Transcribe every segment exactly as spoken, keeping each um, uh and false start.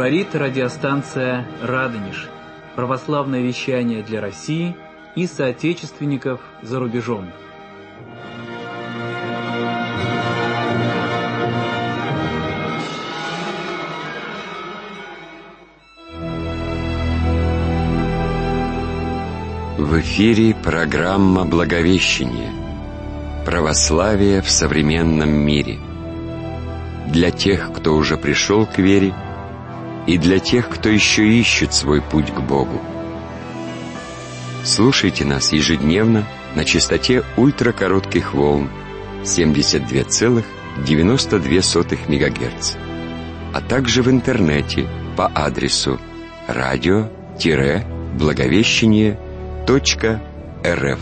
Говорит радиостанция «Радонеж». Православное вещание для России и соотечественников за рубежом. В эфире программа «Благовещение. Православие в современном мире». Для тех, кто уже пришел к вере, и для тех, кто еще ищет свой путь к Богу. Слушайте нас ежедневно на частоте ультракоротких волн семьдесят два целых девяносто две сотых мегагерца, а также в интернете по адресу радио-благовещение точка рф.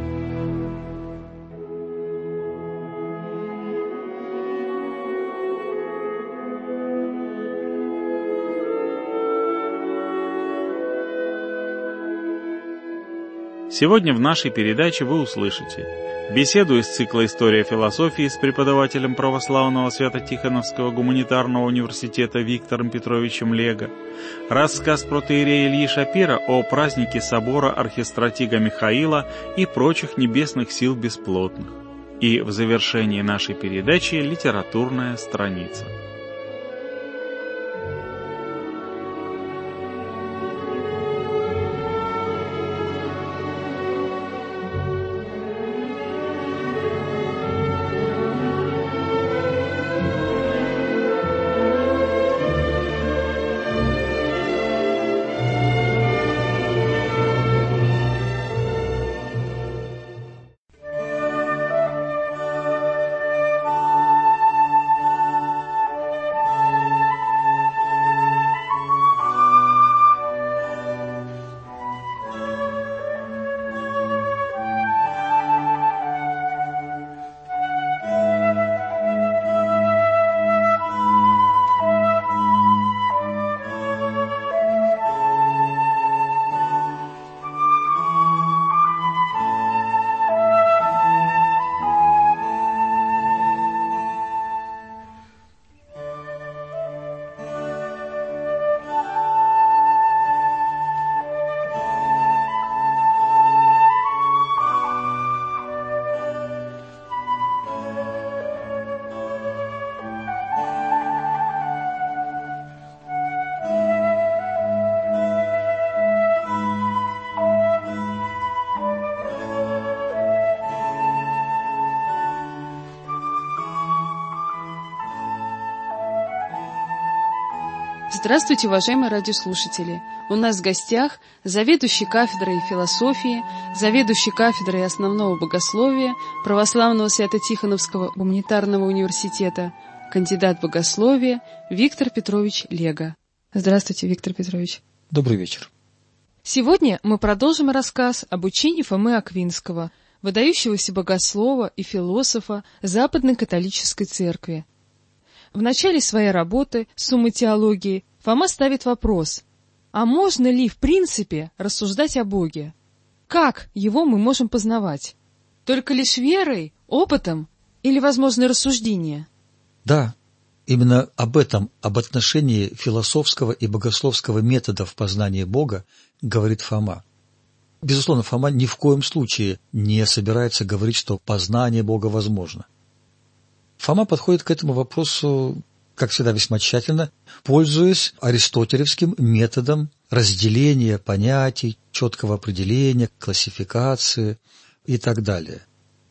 Сегодня в нашей передаче вы услышите беседу из цикла «История философии» с преподавателем православного Свято-Тихоновского гуманитарного университета Виктором Петровичем Лего, рассказ протоиерея Ильи Шапира о празднике собора архистратига Михаила и прочих небесных сил бесплотных. И в завершении нашей передачи литературная страница. Здравствуйте, уважаемые радиослушатели! У нас в гостях заведующий кафедрой философии, заведующий кафедрой основного богословия Православного Свято-Тихоновского гуманитарного университета, кандидат богословия Виктор Петрович Лего. Здравствуйте, Виктор Петрович. Добрый вечер. Сегодня мы продолжим рассказ об учении Фомы Аквинского, выдающегося богослова и философа Западной католической церкви. В начале своей работы «Сумма теологии» Фома ставит вопрос: а можно ли в принципе рассуждать о Боге? Как его мы можем познавать? Только лишь верой, опытом или, возможно, рассуждение? Да, именно об этом, об отношении философского и богословского методов познания Бога говорит Фома. Безусловно, Фома ни в коем случае не собирается говорить, что познание Бога возможно. Фома подходит к этому вопросу, как всегда, весьма тщательно, пользуясь аристотелевским методом разделения понятий, четкого определения, классификации и так далее.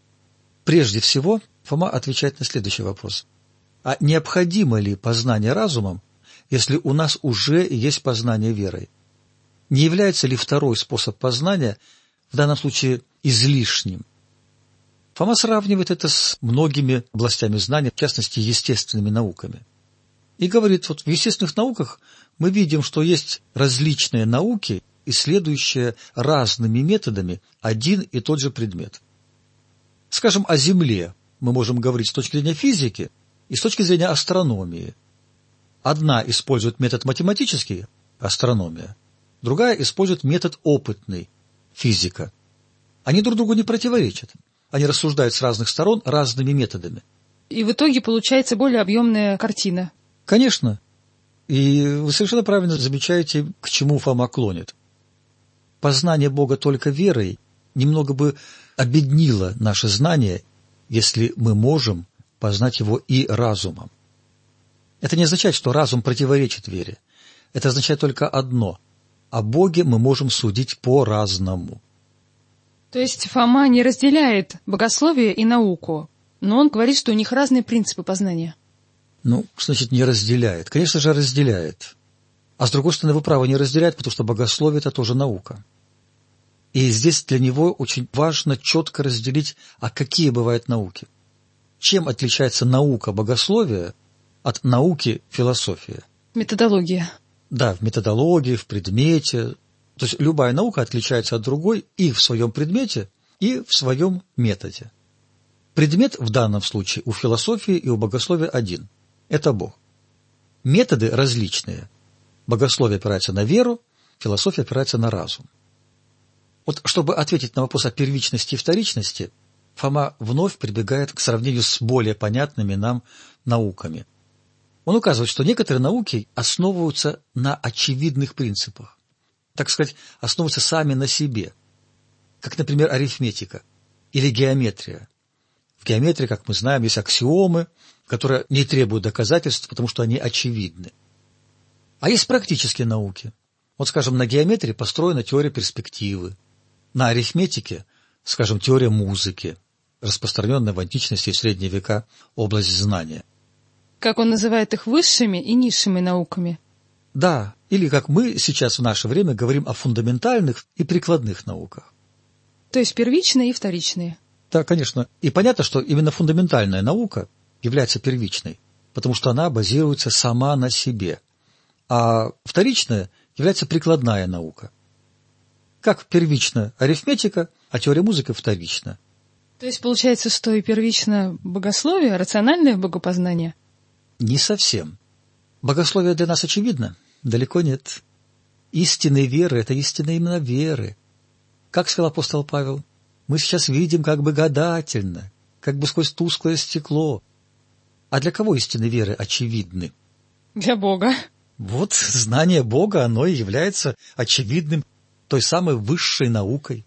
Прежде всего, Фома отвечает на следующий вопрос. А необходимо ли познание разумом, если у нас уже есть познание верой? Не является ли второй способ познания в данном случае излишним? Фома сравнивает это с многими областями знания, в частности, естественными науками. И говорит, вот в естественных науках мы видим, что есть различные науки, исследующие разными методами один и тот же предмет. Скажем, о Земле мы можем говорить с точки зрения физики и с точки зрения астрономии. Одна использует метод математический, астрономия, другая использует метод опытный, физика. Они друг другу не противоречат. Они рассуждают с разных сторон разными методами. И в итоге получается более объемная картина. Конечно. И вы совершенно правильно замечаете, к чему Фома клонит. Познание Бога только верой немного бы обеднило наше знание, если мы можем познать Его и разумом. Это не означает, что разум противоречит вере. Это означает только одно – о Боге мы можем судить по-разному. То есть Фома не разделяет богословие и науку, но он говорит, что у них разные принципы познания. Ну, значит, не разделяет. Конечно же, разделяет. А с другой стороны, вы правы, не разделяет, потому что богословие – это тоже наука. И здесь для него очень важно четко разделить, а какие бывают науки. Чем отличается наука богословия от науки философия? Методология. Да, в методологии, в предмете. То есть любая наука отличается от другой и в своем предмете, и в своем методе. Предмет в данном случае у философии и у богословия один – это Бог. Методы различные. Богословие опирается на веру, философия опирается на разум. Вот чтобы ответить на вопрос о первичности и вторичности, Фома вновь прибегает к сравнению с более понятными нам науками. Он указывает, что некоторые науки основываются на очевидных принципах, так сказать, основываются сами на себе, как, например, арифметика или геометрия. В геометрии, как мы знаем, есть аксиомы, которые не требуют доказательств, потому что они очевидны. А есть практические науки. Вот, скажем, на геометрии построена теория перспективы, на арифметике, скажем, теория музыки, распространенная в античности и в средние века область знания. Как он называет их высшими и низшими науками. Да, или как мы сейчас в наше время говорим о фундаментальных и прикладных науках. То есть первичные и вторичные. Да, конечно. И понятно, что именно фундаментальная наука является первичной, потому что она базируется сама на себе. А вторичная является прикладная наука. Как первична арифметика, а теория музыки вторична. То есть получается, что и первично богословие, рациональное богопознание? Не совсем. Богословие для нас очевидно? Далеко нет. Истинной веры – это истина именно веры. Как сказал апостол Павел, мы сейчас видим как бы гадательно, как бы сквозь тусклое стекло. А для кого истины веры очевидны? Для Бога. Вот знание Бога, оно и является очевидным, той самой высшей наукой.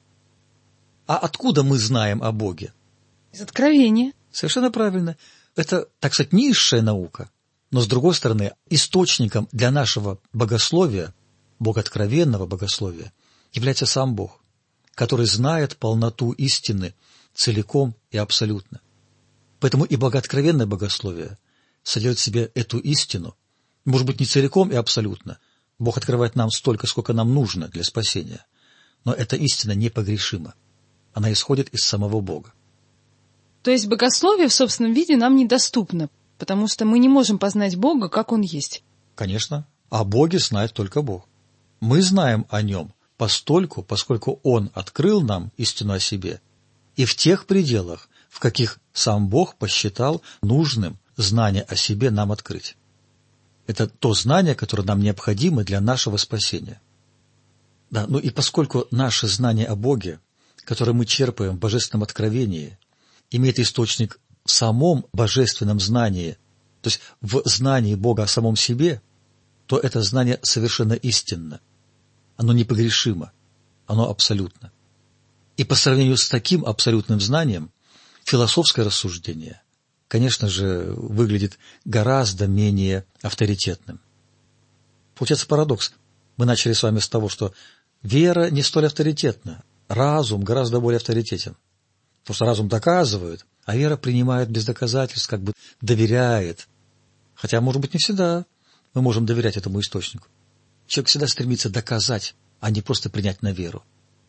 А откуда мы знаем о Боге? Из откровения. Совершенно правильно. Это, так сказать, низшая наука. Но, с другой стороны, источником для нашего богословия, богооткровенного богословия, является сам Бог, который знает полноту истины целиком и абсолютно. Поэтому и богооткровенное богословие содержит в себе эту истину, может быть, не целиком и абсолютно. Бог открывает нам столько, сколько нам нужно для спасения. Но эта истина непогрешима. Она исходит из самого Бога. То есть богословие в собственном виде нам недоступно, потому что мы не можем познать Бога, как Он есть. Конечно. О Боге знает только Бог. Мы знаем о Нем постольку, поскольку Он открыл нам истину о себе, и в тех пределах, в каких сам Бог посчитал нужным знание о себе нам открыть. Это то знание, которое нам необходимо для нашего спасения. Да, ну и поскольку наше знание о Боге, которое мы черпаем в божественном откровении, имеет источник в самом божественном знании, то есть в знании Бога о самом себе, то это знание совершенно истинно. Оно непогрешимо, оно абсолютно. И по сравнению с таким абсолютным знанием, философское рассуждение, конечно же, выглядит гораздо менее авторитетным. Получается парадокс. Мы начали с вами с того, что вера не столь авторитетна, разум гораздо более авторитетен. Потому что разум доказывает, а вера принимает без доказательств, как бы доверяет. Хотя, может быть, не всегда мы можем доверять этому источнику. Человек всегда стремится доказать, а не просто принять на веру.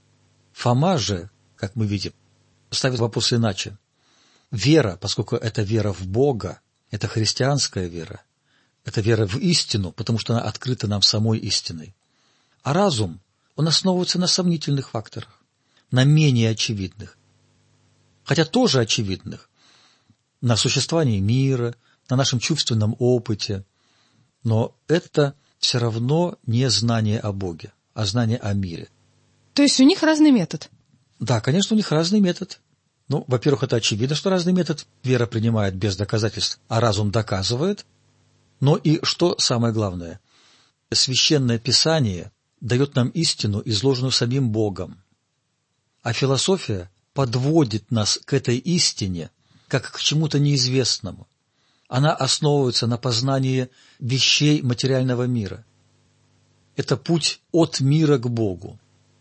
Фома же, как мы видим, ставит вопрос иначе. Вера, поскольку это вера в Бога, это христианская вера, это вера в истину, потому что она открыта нам самой истиной. А разум, он основывается на сомнительных факторах, на менее очевидных. Хотя тоже очевидных, на существовании мира, на нашем чувственном опыте, но это все равно не знание о Боге, а знание о мире. То есть у них разный метод? Да, конечно, у них разный метод. Ну, во-первых, это очевидно, что разный метод. Вера принимает без доказательств, а разум доказывает. Но и что самое главное? Священное Писание дает нам истину, изложенную самим Богом. А философия подводит нас к этой истине, как к чему-то неизвестному. Она основывается на познании вещей материального мира. Это путь от мира к Богу.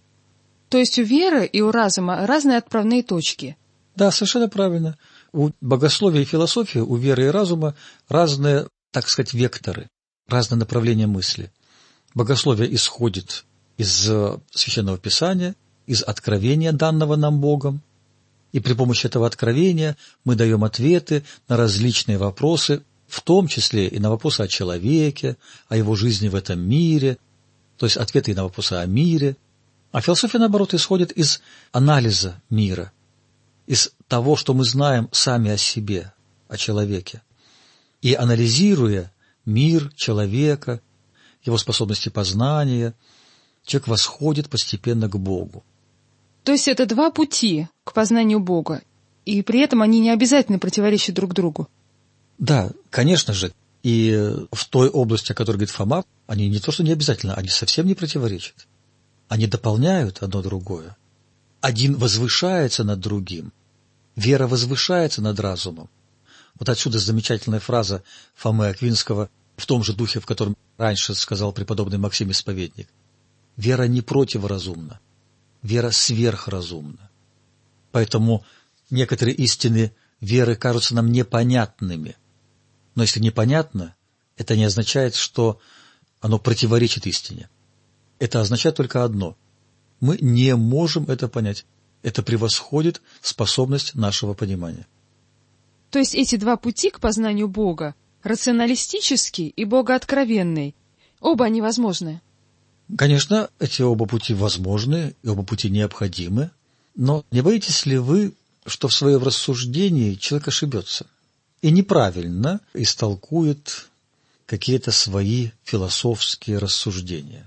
То есть у веры и у разума разные отправные точки. Да, совершенно правильно. У богословия и философии, у веры и разума разные, так сказать, векторы, разные направления мысли. Богословие исходит из Священного Писания, из откровения, данного нам Богом, и при помощи этого откровения мы даем ответы на различные вопросы, в том числе и на вопросы о человеке, о его жизни в этом мире, то есть ответы и на вопросы о мире. А философия, наоборот, исходит из анализа мира, из того, что мы знаем сами о себе, о человеке. И анализируя мир человека, его способности познания, человек восходит постепенно к Богу. То есть это два пути к познанию Бога, и при этом они не обязательно противоречат друг другу. Да, конечно же, и в той области, о которой говорит Фома, они не то что не обязательно, они совсем не противоречат. Они дополняют одно другое. Один возвышается над другим. Вера возвышается над разумом. Вот отсюда замечательная фраза Фомы Аквинского в том же духе, в котором раньше сказал преподобный Максим Исповедник. Вера не противоразумна, вера сверхразумна. Поэтому некоторые истины веры кажутся нам непонятными. Но если непонятно, это не означает, что оно противоречит истине. Это означает только одно. Мы не можем это понять. Это превосходит способность нашего понимания. То есть эти два пути к познанию Бога, рационалистический и богооткровенный, оба они возможны? Конечно, эти оба пути возможны, и оба пути необходимы, но не боитесь ли вы, что в своем рассуждении человек ошибется и неправильно истолкует какие-то свои философские рассуждения?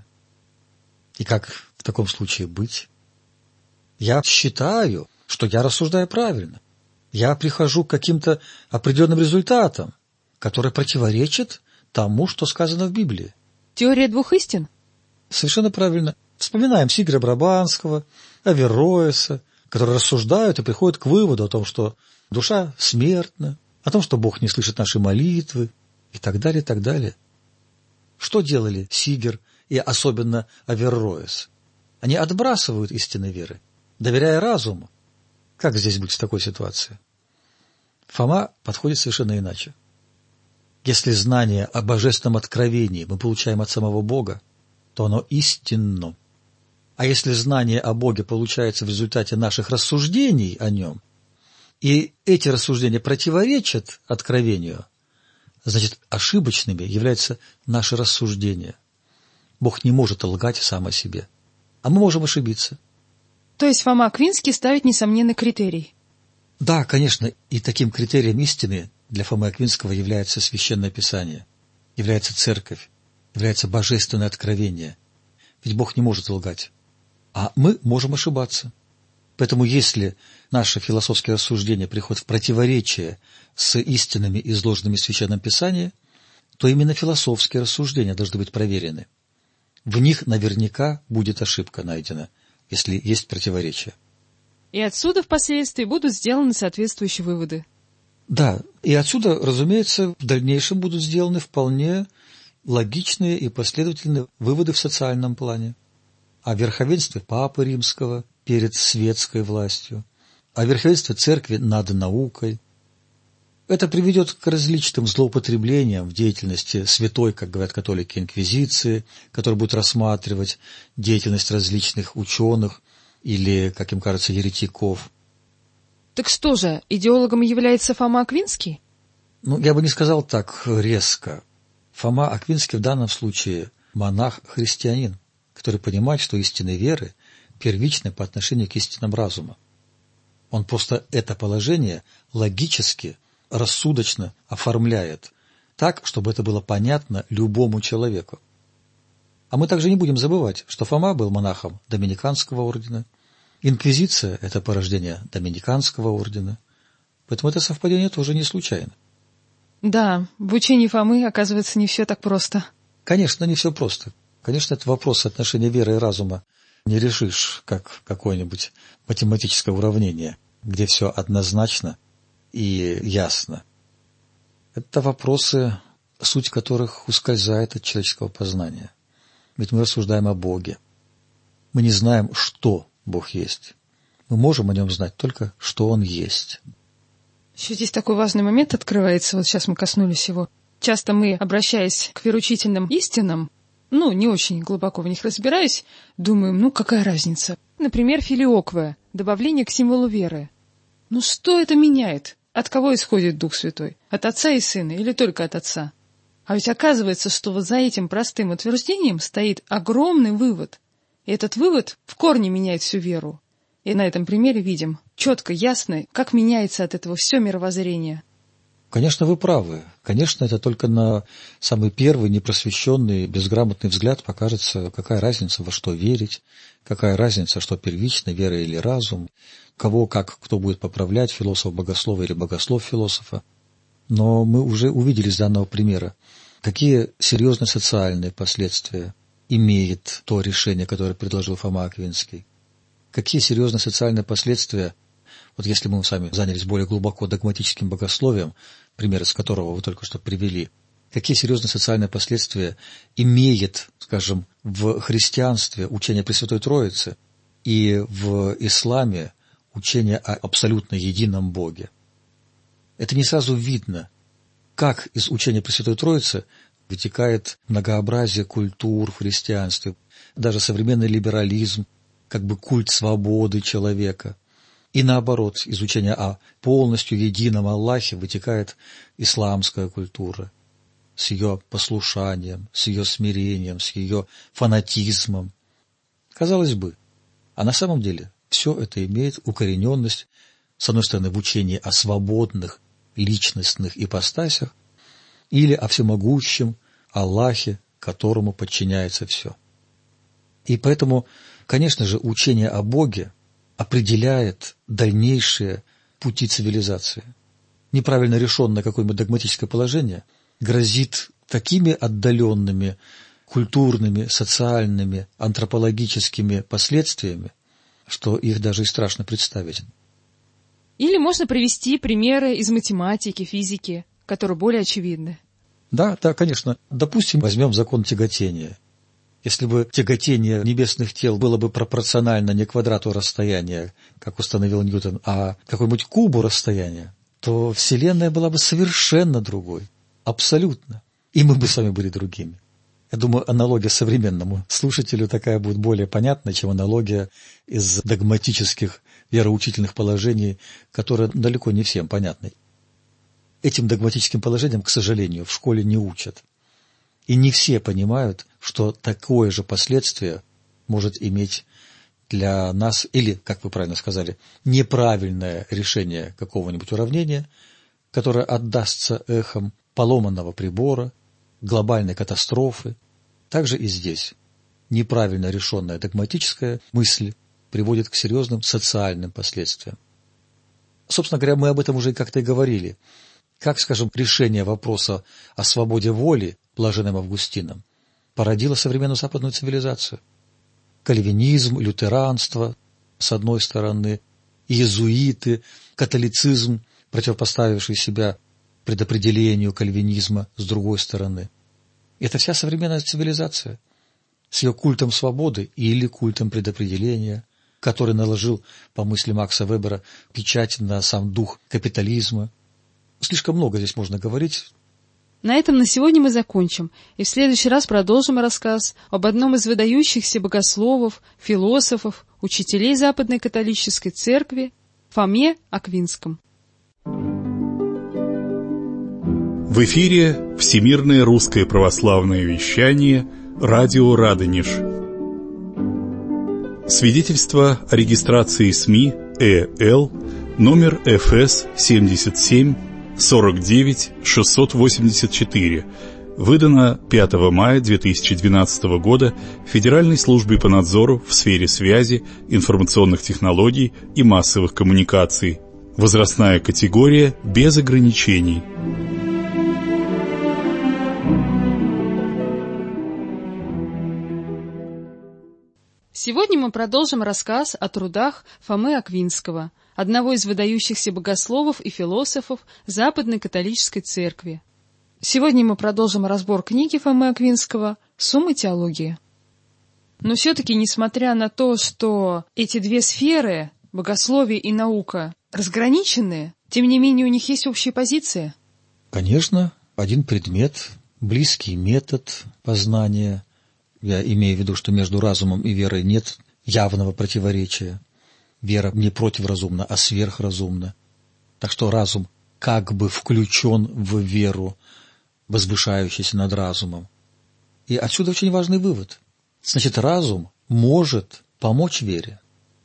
И как в таком случае быть? Я считаю, что я рассуждаю правильно. Я прихожу к каким-то определенным результатам, которые противоречат тому, что сказано в Библии. Теория двух истин? Совершенно правильно. Вспоминаем Сигера Брабанского, Аверроэса, которые рассуждают и приходят к выводу о том, что душа смертна, о том, что Бог не слышит наши молитвы, и так далее, и так далее. Что делали Сигер и особенно Аверроэс? Они отбрасывают истины веры, доверяя разуму. Как здесь быть в такой ситуации? Фома подходит совершенно иначе. Если знание о божественном откровении мы получаем от самого Бога, то оно истинно. А если знание о Боге получается в результате наших рассуждений о Нем, и эти рассуждения противоречат откровению, значит, ошибочными являются наши рассуждения. Бог не может лгать сам о себе, а мы можем ошибиться. То есть Фома Аквинский ставит несомненный критерий? Да, конечно, и таким критерием истины для Фомы Аквинского является Священное Писание, является Церковь, является Божественное откровение. Ведь Бог не может лгать, а мы можем ошибаться. Поэтому если наши философские рассуждения приходят в противоречие с истинами, изложенными в Священном Писании, то именно философские рассуждения должны быть проверены. В них наверняка будет ошибка найдена, если есть противоречие. И отсюда впоследствии будут сделаны соответствующие выводы. Да, и отсюда, разумеется, в дальнейшем будут сделаны вполне логичные и последовательные выводы в социальном плане. О верховенстве Папы Римского перед светской властью, о верховенстве Церкви над наукой. Это приведет к различным злоупотреблениям в деятельности святой, как говорят католики, инквизиции, которая будет рассматривать деятельность различных ученых или, как им кажется, еретиков. Так что же, идеологом является Фома Аквинский? Ну, я бы не сказал так резко. Фома Аквинский в данном случае монах-христианин, который понимает, что истины веры первичны по отношению к истинам разума. Он просто это положение логически, рассудочно оформляет так, чтобы это было понятно любому человеку. А мы также не будем забывать, что Фома был монахом Доминиканского ордена. Инквизиция – это порождение Доминиканского ордена. Поэтому это совпадение тоже не случайно. Да, в учении Фомы, оказывается, не все так просто. Конечно, не все просто. Конечно, это вопрос отношения веры и разума. Не решишь, как какое-нибудь математическое уравнение, где все однозначно и ясно. Это вопросы, суть которых ускользает от человеческого познания. Ведь мы рассуждаем о Боге. Мы не знаем, что Бог есть. Мы можем о Нем знать только, что Он есть. Еще здесь такой важный момент открывается, вот сейчас мы коснулись его. Часто мы, обращаясь к вероучительным истинам, ну, не очень глубоко в них разбираясь, думаем, ну, какая разница? Например, филиоквия, добавление к символу веры. Ну, что это меняет? От кого исходит Дух Святой? От Отца и Сына или только от Отца? А ведь оказывается, что вот за этим простым утверждением стоит огромный вывод. И этот вывод в корне меняет всю веру. И на этом примере видим четко, ясно, как меняется от этого все мировоззрение. Конечно, вы правы. Конечно, это только на самый первый непросвещенный, безграмотный взгляд покажется, какая разница, во что верить, какая разница, что первично, вера или разум, кого как кто будет поправлять, философ-богослова или богослов-философа. Но мы уже увидели с данного примера, какие серьезные социальные последствия имеет то решение, которое предложил Фома Аквинский. Какие серьезные социальные последствия, вот если мы с вами занялись более глубоко догматическим богословием, пример из которого вы только что привели, какие серьезные социальные последствия имеет, скажем, в христианстве учение Пресвятой Троицы и в исламе учение о абсолютно едином Боге. Это не сразу видно, как из учения Пресвятой Троицы вытекает многообразие культур в христианстве, даже современный либерализм, как бы культ свободы человека. И наоборот, из учения о полностью едином Аллахе вытекает исламская культура с ее послушанием, с ее смирением, с ее фанатизмом. Казалось бы, а на самом деле все это имеет укорененность, с одной стороны, в учении о свободных личностных ипостасях или о всемогущем Аллахе, которому подчиняется все. И поэтому, конечно же, учение о Боге определяет дальнейшие пути цивилизации. Неправильно решенное какое-нибудь догматическое положение грозит такими отдаленными культурными, социальными, антропологическими последствиями, что их даже и страшно представить. Или можно привести примеры из математики, физики, которые более очевидны. Да, да, конечно. Допустим, возьмем закон тяготения. Если бы тяготение небесных тел было бы пропорционально не квадрату расстояния, как установил Ньютон, а какому-нибудь кубу расстояния, то Вселенная была бы совершенно другой, абсолютно. И мы бы с вами были другими. Я думаю, аналогия современному слушателю такая будет более понятна, чем аналогия из догматических вероучительных положений, которые далеко не всем понятны. Этим догматическим положениям, к сожалению, в школе не учат. И не все понимают, что такое же последствие может иметь для нас, или, как вы правильно сказали, неправильное решение какого-нибудь уравнения, которое отдастся эхом поломанного прибора, глобальной катастрофы. Также и здесь неправильно решенная догматическая мысль приводит к серьезным социальным последствиям. Собственно говоря, мы об этом уже как-то и говорили. Как, скажем, решение вопроса о свободе воли блаженным Августином породило современную западную цивилизацию. Кальвинизм, лютеранство, с одной стороны, иезуиты, католицизм, противопоставивший себя предопределению кальвинизма, с другой стороны. Это вся современная цивилизация с ее культом свободы или культом предопределения, который наложил, по мысли Макса Вебера, печать на сам дух капитализма. Слишком много здесь можно говорить. На этом на сегодня мы закончим, и в следующий раз продолжим рассказ об одном из выдающихся богословов, философов, учителей Западной католической церкви Фоме Аквинском. В эфире Всемирное русское православное вещание «Радио Радонеж». Свидетельство о регистрации СМИ ЭЛ номер эф эс семьдесят семь сорок девять шестьсот восемьдесят четыре, выдано пятого мая две тысячи двенадцатого года Федеральной службой по надзору в сфере связи, информационных технологий и массовых коммуникаций. Возрастная категория без ограничений. Сегодня мы продолжим рассказ о трудах Фомы Аквинского, одного из выдающихся богословов и философов Западной католической церкви. Сегодня мы продолжим разбор книги Фомы Аквинского «Сумма теологии». Но все-таки, несмотря на то, что эти две сферы, богословие и наука, разграничены, тем не менее у них есть общие позиции. Конечно, один предмет, близкий метод познания. Я имею в виду, что между разумом и верой нет явного противоречия. Вера не противразумна, а сверхразумна. Так что разум как бы включен в веру, возвышающуюся над разумом. И отсюда очень важный вывод. Значит, разум может помочь вере.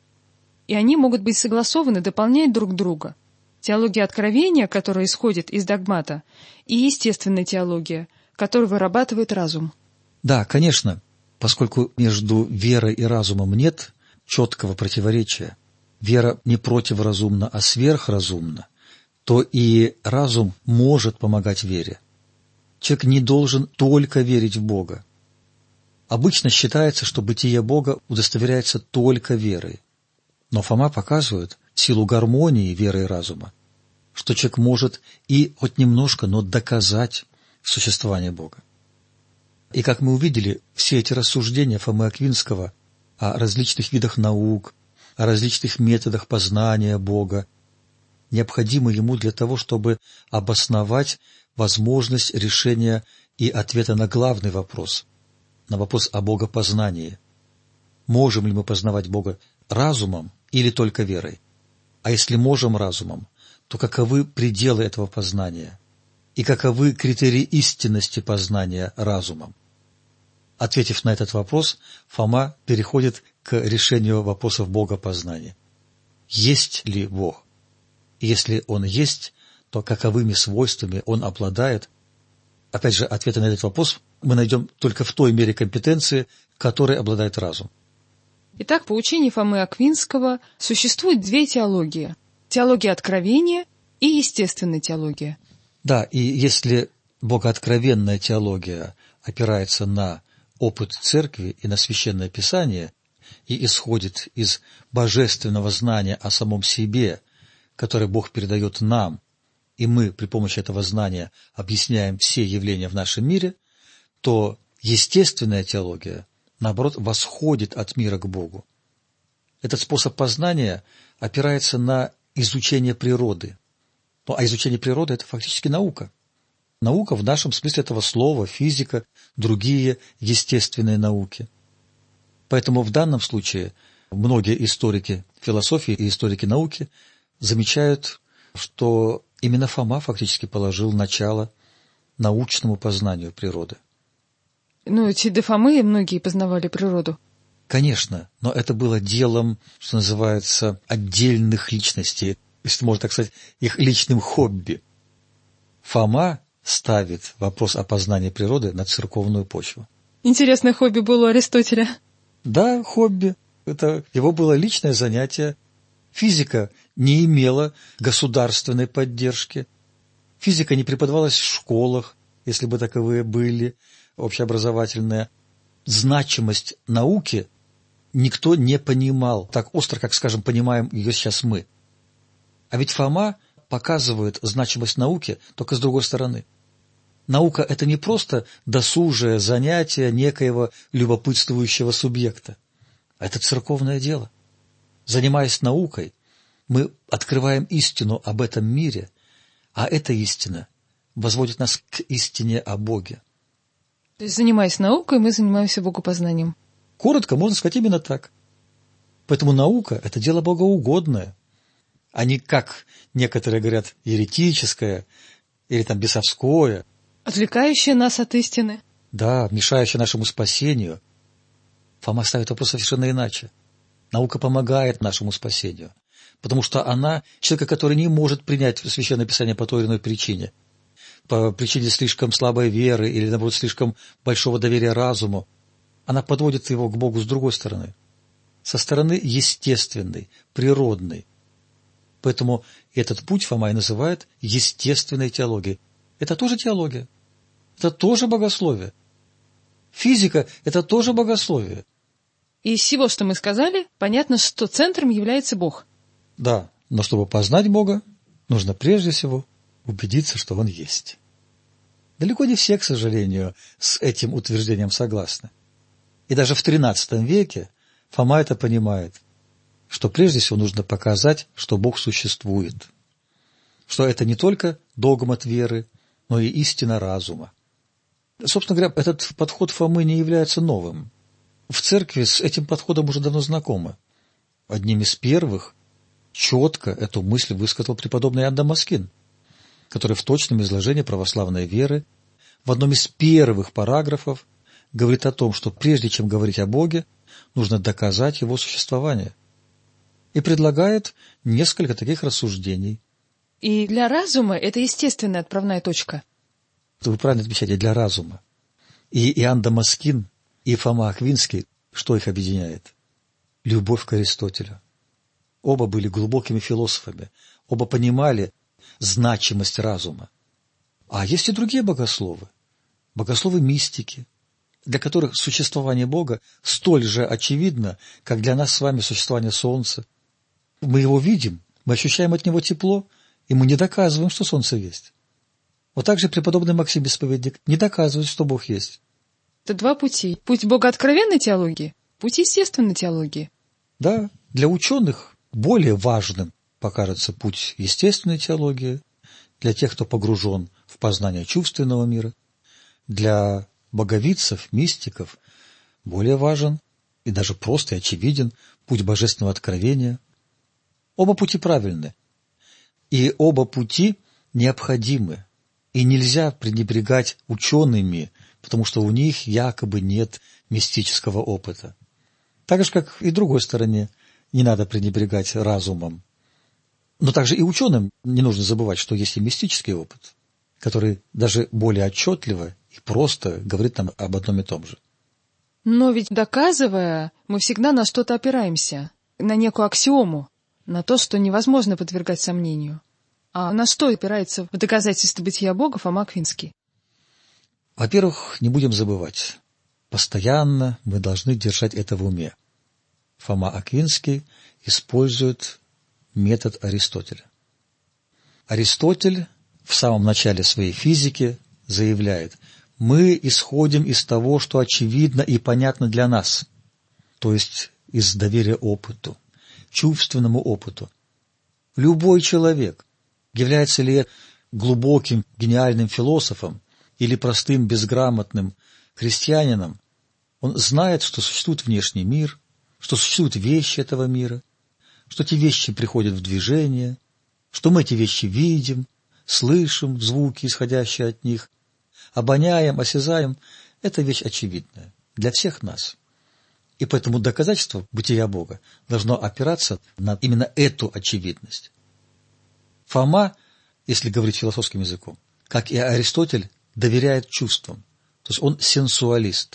И они могут быть согласованы, дополняют друг друга. Теология откровения, которая исходит из догмата, и естественная теология, которую вырабатывает разум. Да, конечно, поскольку между верой и разумом нет четкого противоречия, вера не противразумна, а сверхразумна, то и разум может помогать вере. Человек не должен только верить в Бога. Обычно считается, что бытие Бога удостоверяется только верой. Но Фома показывает силу гармонии веры и разума, что человек может и хоть немножко, но доказать существование Бога. И как мы увидели, все эти рассуждения Фомы Аквинского о различных видах наук, о различных методах познания Бога необходимы ему для того, чтобы обосновать возможность решения и ответа на главный вопрос, на вопрос о богопознании. Можем ли мы познавать Бога разумом или только верой? А если можем разумом, то каковы пределы этого познания? И каковы критерии истинности познания разумом? Ответив на этот вопрос, Фома переходит к решению вопросов богопознания. Есть ли Бог? И если Он есть, то каковыми свойствами Он обладает? Опять же, ответы на этот вопрос мы найдем только в той мере компетенции, которой обладает разум. Итак, по учению Фомы Аквинского существует две теологии. Теология откровения и естественная теология. Да, и если богооткровенная теология опирается на опыт церкви и на священное писание и исходит из божественного знания о самом себе, которое Бог передает нам, и мы при помощи этого знания объясняем все явления в нашем мире, то естественная теология, наоборот, восходит от мира к Богу. Этот способ познания опирается на изучение природы. Ну, а изучение природы – это фактически наука. Наука в нашем смысле этого слова, физика, другие естественные науки. Поэтому в данном случае многие историки философии и историки науки замечают, что именно Фома фактически положил начало научному познанию природы. Ну, эти до Фомы многие познавали природу. Конечно, но это было делом, что называется, отдельных личностей, если можно так сказать, их личным хобби. Фома ставит вопрос о познании природы на церковную почву. Интересное хобби было у Аристотеля. Да, хобби. Это его было личное занятие. Физика не имела государственной поддержки. Физика не преподавалась в школах, если бы таковые были, общеобразовательные. Значимость науки никто не понимал так остро, как, скажем, понимаем ее сейчас мы. А ведь Фома показывает значимость науки только с другой стороны. Наука – это не просто досужее занятие некоего любопытствующего субъекта, а это церковное дело. Занимаясь наукой, мы открываем истину об этом мире, а эта истина возводит нас к истине о Боге. То есть, занимаясь наукой, мы занимаемся богопознанием. Коротко можно сказать именно так. Поэтому наука – это дело богоугодное, а не, как некоторые говорят, еретическое или там бесовское. Отвлекающее нас от истины. Да, мешающее нашему спасению. Фома ставит вопрос совершенно иначе. Наука помогает нашему спасению, потому что она человека, который не может принять Священное Писание по той или иной причине, по причине слишком слабой веры или, наоборот, слишком большого доверия разуму, она подводит его к Богу с другой стороны, со стороны естественной, природной. Поэтому этот путь Фома и называет естественной теологией. Это тоже теология, это тоже богословие. Физика – это тоже богословие. И из всего, что мы сказали, понятно, что центром является Бог. Да, но чтобы познать Бога, нужно прежде всего убедиться, что Он есть. Далеко не все, к сожалению, с этим утверждением согласны. И даже в тринадцатом веке Фома это понимает, что прежде всего нужно показать, что Бог существует, что это не только догмат веры, но и истина разума. Собственно говоря, этот подход Фомы не является новым. В церкви с этим подходом уже давно знакомы. Одним из первых четко эту мысль высказал преподобный Иоанн Дамаскин, который в точном изложении православной веры в одном из первых параграфов говорит о том, что прежде чем говорить о Боге, нужно доказать Его существование. И предлагает несколько таких рассуждений. И для разума это естественная отправная точка. Вы правильно отмечаете, для разума. И Иоанн Дамаскин, и Фома Аквинский, что их объединяет? Любовь к Аристотелю. Оба были глубокими философами, оба понимали значимость разума. А есть и другие богословы, богословы-мистики, для которых существование Бога столь же очевидно, как для нас с вами существование Солнца. Мы его видим, мы ощущаем от него тепло, и мы не доказываем, что Солнце есть. Вот так же преподобный Максим Исповедник не доказывает, что Бог есть. Это два пути. Путь богооткровенной теологии, путь естественной теологии. Да, для ученых более важным покажется путь естественной теологии, для тех, кто погружен в познание чувственного мира. Для боговицев, мистиков более важен и даже просто и очевиден путь божественного откровения. Оба пути правильны, и оба пути необходимы, и нельзя пренебрегать учеными, потому что у них якобы нет мистического опыта. Так же, как и другой стороне, не надо пренебрегать разумом. Но также и ученым не нужно забывать, что есть и мистический опыт, который даже более отчетливо и просто говорит нам об одном и том же. Но ведь доказывая, мы всегда на что-то опираемся, на некую аксиому, на то, что невозможно подвергать сомнению. А на что опирается в доказательство бытия Бога Фома Аквинский? Во-первых, не будем забывать, постоянно мы должны держать это в уме. Фома Аквинский использует метод Аристотеля. Аристотель в самом начале своей физики заявляет: мы исходим из того, что очевидно и понятно для нас, то есть из доверия опыту, чувственному опыту. Любой человек, является ли глубоким, гениальным философом или простым, безграмотным христианином, он знает, что существует внешний мир, что существуют вещи этого мира, что эти вещи приходят в движение, что мы эти вещи видим, слышим звуки, исходящие от них, обоняем, осязаем. Это вещь очевидная для всех нас. И поэтому доказательство бытия Бога должно опираться на именно эту очевидность. Фома, если говорить философским языком, как и Аристотель, доверяет чувствам. То есть он сенсуалист.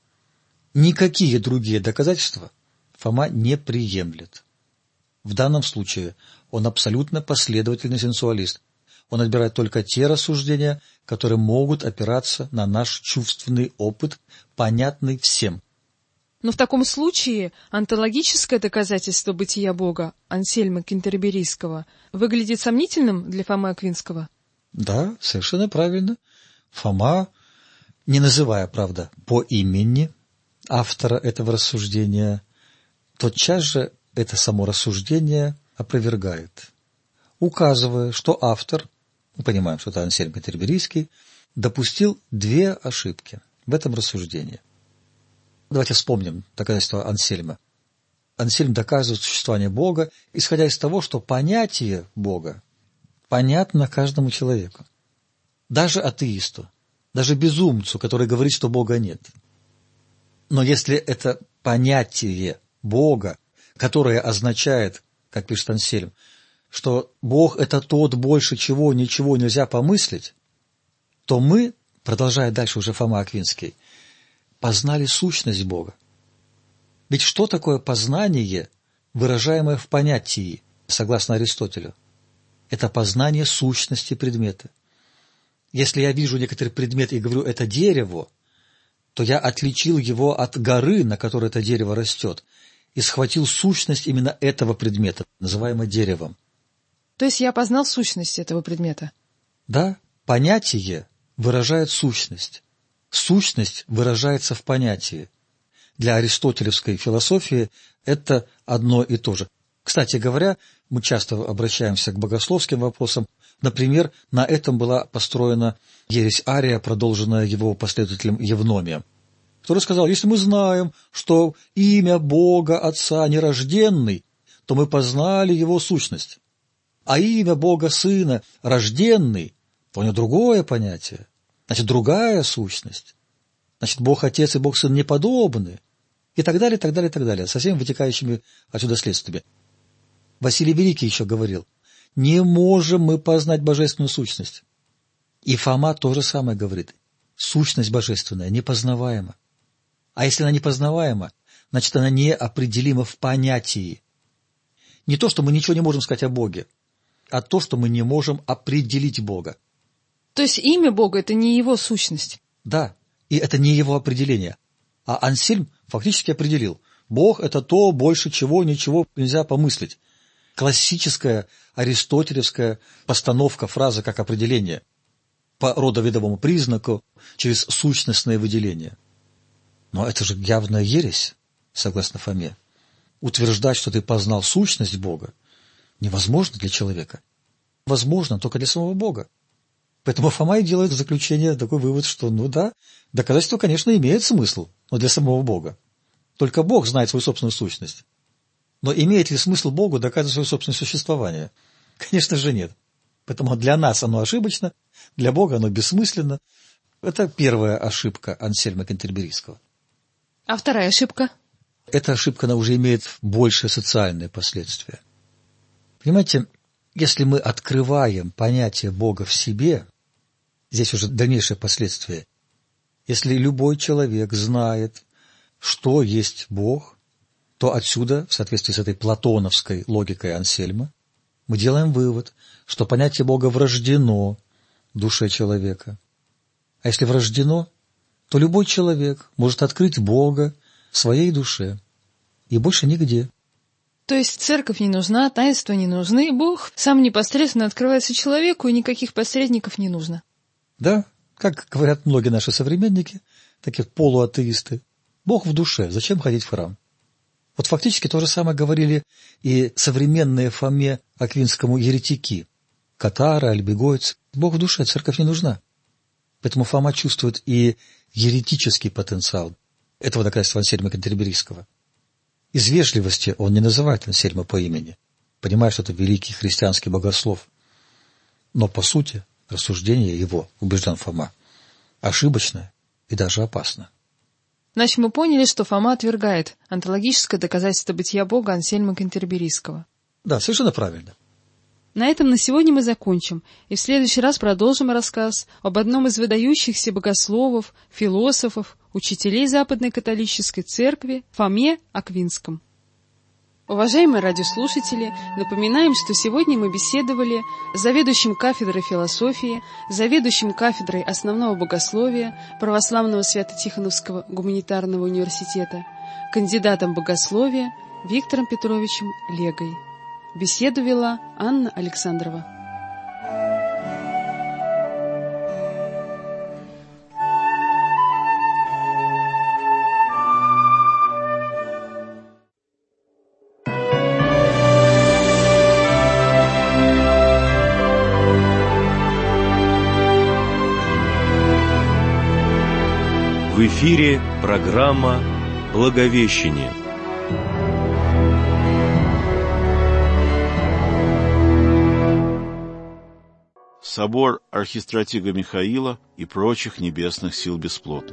Никакие другие доказательства Фома не приемлет. В данном случае он абсолютно последовательный сенсуалист. Он отбирает только те рассуждения, которые могут опираться на наш чувственный опыт, понятный всем. Но в таком случае онтологическое доказательство бытия Бога Ансельма Кентерберийского выглядит сомнительным для Фомы Аквинского? Да, совершенно правильно. Фома, не называя, правда, по имени автора этого рассуждения, тотчас же это само рассуждение опровергает, указывая, что автор, мы понимаем, что это Ансельм Кентерберийский, допустил две ошибки в этом рассуждении. Давайте вспомним доказательство Ансельма. Ансельм доказывает существование Бога, исходя из того, что понятие Бога понятно каждому человеку. Даже атеисту, даже безумцу, который говорит, что Бога нет. Но если это понятие Бога, которое означает, как пишет Ансельм, что Бог — это тот, больше чего ничего нельзя помыслить, то мы, продолжая дальше уже Фома Аквинский, познали сущность Бога. Ведь что такое познание, выражаемое в понятии, согласно Аристотелю? Это познание сущности предмета. Если я вижу некоторый предмет и говорю, это дерево, то я отличил его от горы, на которой это дерево растет, и схватил сущность именно этого предмета, называемого деревом. То есть я познал сущность этого предмета? Да, понятие выражает сущность. Сущность выражается в понятии. Для аристотелевской философии это одно и то же. Кстати говоря, мы часто обращаемся к богословским вопросам. Например, на этом была построена ересь Ария, продолженная его последователем Евномием, который сказал: если мы знаем, что имя Бога Отца нерожденный, то мы познали его сущность. А имя Бога Сына рожденный, то у него другое понятие, значит, другая сущность. Значит, Бог Отец и Бог Сын не подобны. И так далее, и так далее, и так далее, со всеми вытекающими отсюда следствиями. Василий Великий еще говорил: не можем мы познать божественную сущность. И Фома то же самое говорит. Сущность божественная непознаваема. А если она непознаваема, значит, она неопределима в понятии. Не то, что мы ничего не можем сказать о Боге, а то, что мы не можем определить Бога. То есть имя Бога — это не его сущность? Да, и это не его определение. А Ансельм фактически определил: Бог — это то, больше чего ничего нельзя помыслить. Классическая аристотелевская постановка фразы как определение по родовидовому признаку через сущностное выделение. Но это же явная ересь, согласно Фоме. Утверждать, что ты познал сущность Бога, невозможно для человека. Возможно только для самого Бога. Поэтому Фома и делает в заключение такой вывод, что, ну да, доказательство, конечно, имеет смысл, но для самого Бога. Только Бог знает свою собственную сущность. Но имеет ли смысл Богу доказывать свое собственное существование? Конечно же нет. Поэтому для нас оно ошибочно, для Бога оно бессмысленно. Это первая ошибка Ансельма Кентерберийского. А вторая ошибка? Эта ошибка, она уже имеет большие социальные последствия. Понимаете, если мы открываем понятие Бога в себе, здесь уже дальнейшее последствие. Если любой человек знает, что есть Бог, то отсюда, в соответствии с этой платоновской логикой Ансельма, мы делаем вывод, что понятие Бога врождено душе человека. А если врождено, то любой человек может открыть Бога в своей душе и больше нигде. То есть церковь не нужна, таинства не нужны, Бог сам непосредственно открывается человеку, и никаких посредников не нужно. Да, как говорят многие наши современники, такие полуатеисты, Бог в душе, зачем ходить в храм? Вот фактически то же самое говорили и современные Фоме Аквинскому еретики, катары, альбегойцы. Бог в душе, церковь не нужна. Поэтому Фома чувствует и еретический потенциал этого доказательства Ансельма Кентерберийского. Из вежливости он не называет Ансельма по имени, понимая, что это великий христианский богослов. Но по сути рассуждение его, убежден Фома, ошибочное и даже опасно. Значит, мы поняли, что Фома отвергает онтологическое доказательство бытия Бога Ансельма Кентерберийского. Да, совершенно правильно. На этом на сегодня мы закончим, и в следующий раз продолжим рассказ об одном из выдающихся богословов, философов, учителей Западной католической церкви Фоме Аквинском. Уважаемые радиослушатели, напоминаем, что сегодня мы беседовали с заведующим кафедрой философии, заведующим кафедрой основного богословия Православного Свято-Тихоновского гуманитарного университета, кандидатом богословия Виктором Петровичем Легой. Беседу вела Анна Александрова. В эфире программа «Благовещение». Собор архистратига Михаила и прочих небесных сил бесплотных.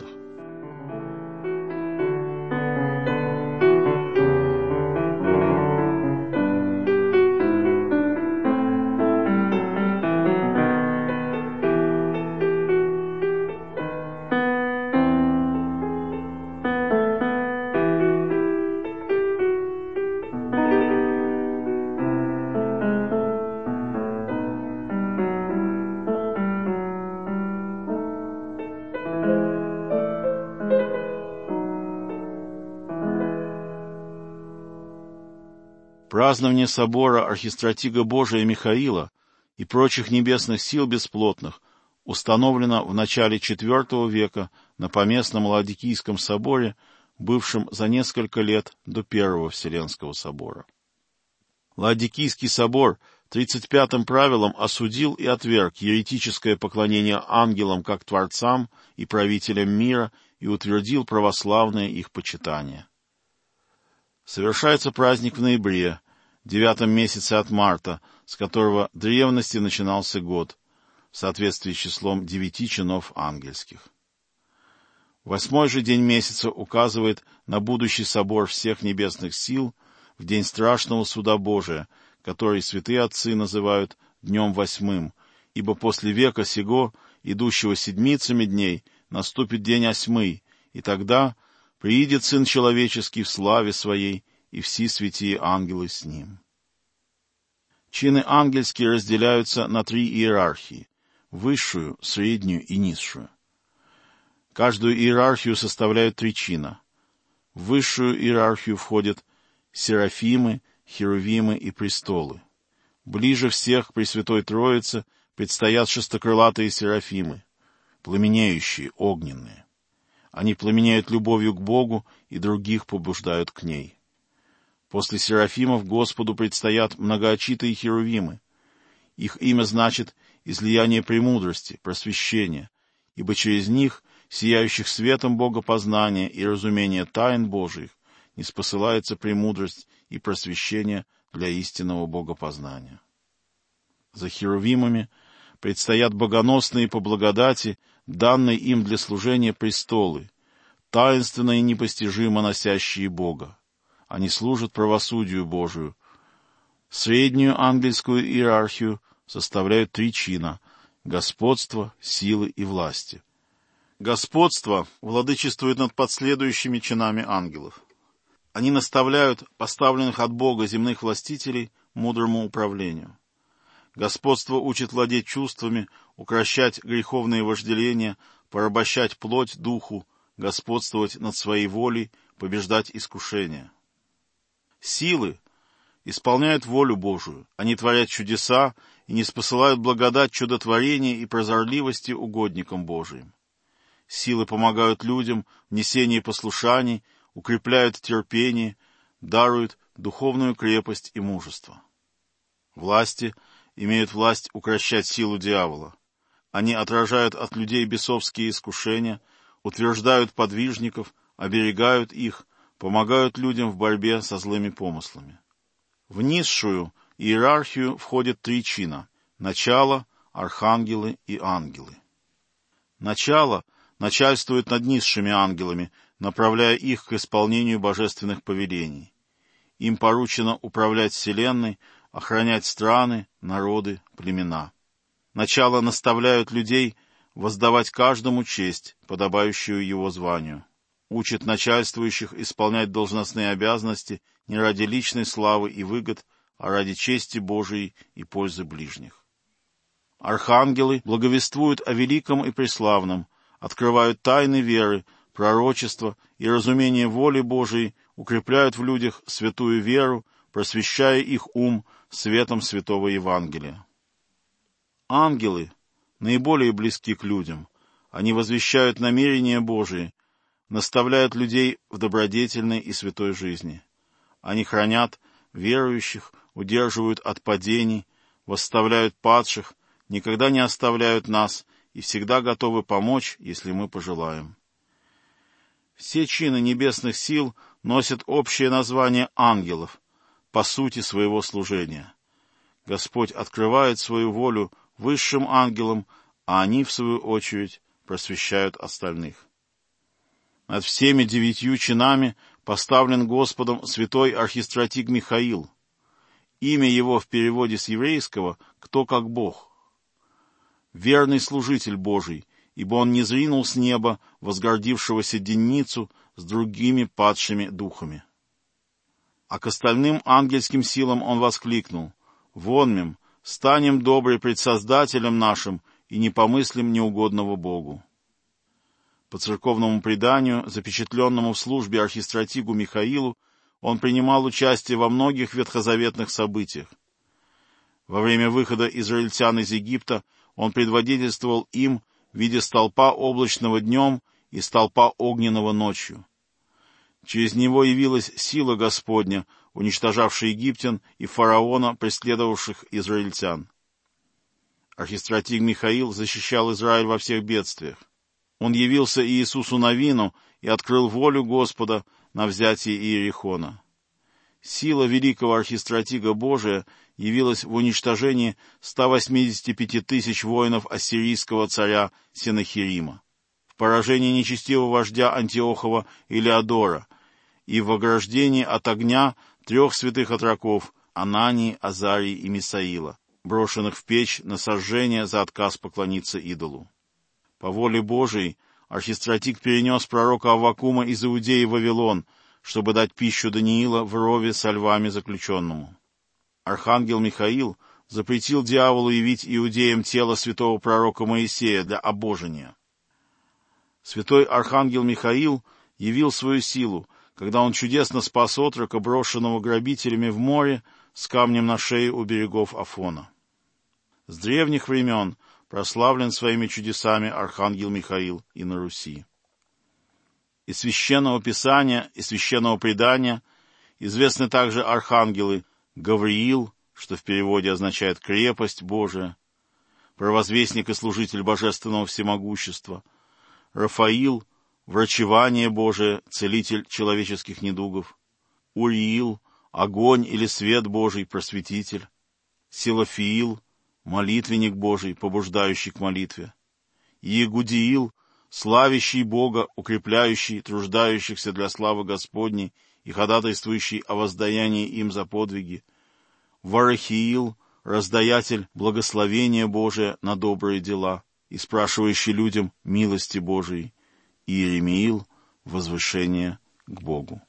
Празднование собора архистратига Божия Михаила и прочих небесных сил бесплотных установлено в начале четвертого века на поместном Лаодикийском соборе, бывшем за несколько лет до Первого Вселенского собора. Лаодикийский собор тридцать пятым правилом осудил и отверг еретическое поклонение ангелам как творцам и правителям мира и утвердил православное их почитание. Совершается праздник в ноябре, девятом месяце от марта, с которого древности начинался год, в соответствии с числом девяти чинов ангельских. Восьмой же день месяца указывает на будущий собор всех небесных сил в день страшного суда Божия, который святые отцы называют днем восьмым, ибо после века сего, идущего седмицами дней, наступит день осьмый, и тогда приидет Сын Человеческий в славе Своей, и все святые ангелы с Ним. Чины ангельские разделяются на три иерархии — высшую, среднюю и низшую. Каждую иерархию составляют три чина. В высшую иерархию входят серафимы, херувимы и престолы. Ближе всех к Пресвятой Троице предстоят шестокрылатые серафимы, пламенеющие, огненные. Они пламенеют любовью к Богу и других побуждают к ней. После серафимов Господу предстоят многоочитые херувимы. Их имя значит излияние премудрости, просвещения, ибо через них, сияющих светом богопознания и разумения тайн Божиих, ниспосылается премудрость и просвещение для истинного богопознания. За херувимами предстоят богоносные по благодати, данные им для служения престолы, таинственно и непостижимо носящие Бога. Они служат правосудию Божию. Среднюю ангельскую иерархию составляют три чина — господство, силы и власти. Господство владычествует над последующими чинами ангелов. Они наставляют поставленных от Бога земных властителей мудрому управлению. Господство учит владеть чувствами, укрощать греховные вожделения, порабощать плоть духу, господствовать над своей волей, побеждать искушения. Силы исполняют волю Божию, они творят чудеса и ниспосылают благодать чудотворения и прозорливости угодникам Божиим. Силы помогают людям в несении послушаний, укрепляют терпение, даруют духовную крепость и мужество. Власти имеют власть укрощать силу дьявола. Они отражают от людей бесовские искушения, утверждают подвижников, оберегают их, помогают людям в борьбе со злыми помыслами. В низшую иерархию входят три чина — начало, архангелы и ангелы. Начало начальствует над низшими ангелами, направляя их к исполнению божественных повелений. Им поручено управлять вселенной, охранять страны, народы, племена. Начало наставляют людей воздавать каждому честь, подобающую его званию. Учит начальствующих исполнять должностные обязанности не ради личной славы и выгод, а ради чести Божией и пользы ближних. Архангелы благовествуют о великом и преславном, открывают тайны веры, пророчества и разумение воли Божией, укрепляют в людях святую веру, просвещая их ум светом святого Евангелия. Ангелы наиболее близки к людям. Они возвещают намерения Божии, наставляют людей в добродетельной и святой жизни. Они хранят верующих, удерживают от падений, восставляют падших, никогда не оставляют нас и всегда готовы помочь, если мы пожелаем. Все чины небесных сил носят общее название ангелов по сути своего служения. Господь открывает свою волю высшим ангелам, а они, в свою очередь, просвещают остальных. Над всеми девятью чинами поставлен Господом святой архистратиг Михаил. Имя его в переводе с еврейского «кто как Бог». Верный служитель Божий, ибо он не зринул с неба возгордившегося денницу с другими падшими духами. А к остальным ангельским силам он воскликнул: «Вонмем, станем добры пред Создателем нашим и не помыслим неугодного Богу». По церковному преданию, запечатленному в службе архистратигу Михаилу, он принимал участие во многих ветхозаветных событиях. Во время выхода израильтян из Египта он предводительствовал им в виде столпа облачного днем и столпа огненного ночью. Через него явилась сила Господня, уничтожавшая египтян и фараона, преследовавших израильтян. Архистратиг Михаил защищал Израиль во всех бедствиях. Он явился Иисусу Навину и открыл волю Господа на взятие Иерихона. Сила великого архистратига Божия явилась в уничтожении ста восьмидесяти пяти тысяч воинов ассирийского царя Сенахерима, в поражении нечестивого вождя Антиохова Илеодора и в ограждении от огня трех святых отроков Анании, Азарии и Мисаила, брошенных в печь на сожжение за отказ поклониться идолу. По воле Божией архистратиг перенес пророка Аввакума из Иудеи в Вавилон, чтобы дать пищу Даниила в рове со львами заключенному. Архангел Михаил запретил дьяволу явить иудеям тело святого пророка Моисея для обожения. Святой Архангел Михаил явил свою силу, когда он чудесно спас отрока, брошенного грабителями в море, с камнем на шее у берегов Афона. С древних времен прославлен своими чудесами Архангел Михаил и на Руси. Из Священного Писания и Священного Предания известны также архангелы Гавриил, что в переводе означает «крепость Божия», провозвестник и служитель божественного всемогущества, Рафаил, врачевание Божие, целитель человеческих недугов, Уриил, огонь или свет Божий, просветитель, Силофиил, молитвенник Божий, побуждающий к молитве, Иегудиил, славящий Бога, укрепляющий труждающихся для славы Господней и ходатайствующий о воздаянии им за подвиги, Варахиил, раздаятель благословения Божия на добрые дела и спрашивающий людям милости Божией, и Иеремиил, возвышение к Богу.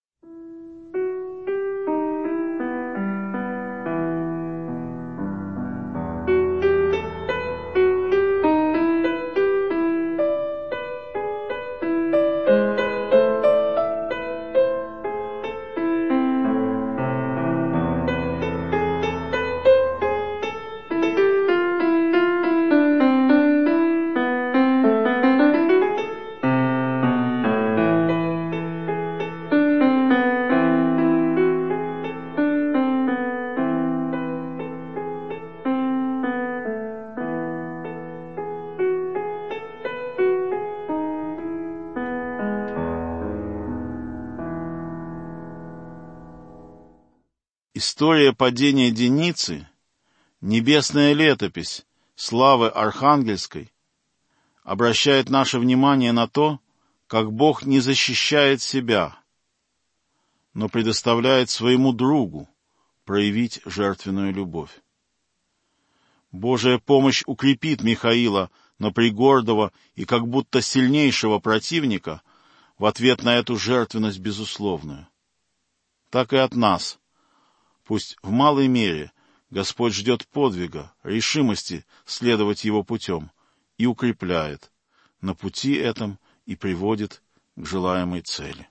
История падения Деницы, небесная летопись славы архангельской, обращает наше внимание на то, как Бог не защищает себя, но предоставляет своему другу проявить жертвенную любовь. Божья помощь укрепит Михаила, но пригордого и как будто сильнейшего противника, в ответ на эту жертвенность безусловную. Так и от нас. Пусть в малой мере Господь ждет подвига, решимости следовать Его путем и укрепляет на пути этом и приводит к желаемой цели.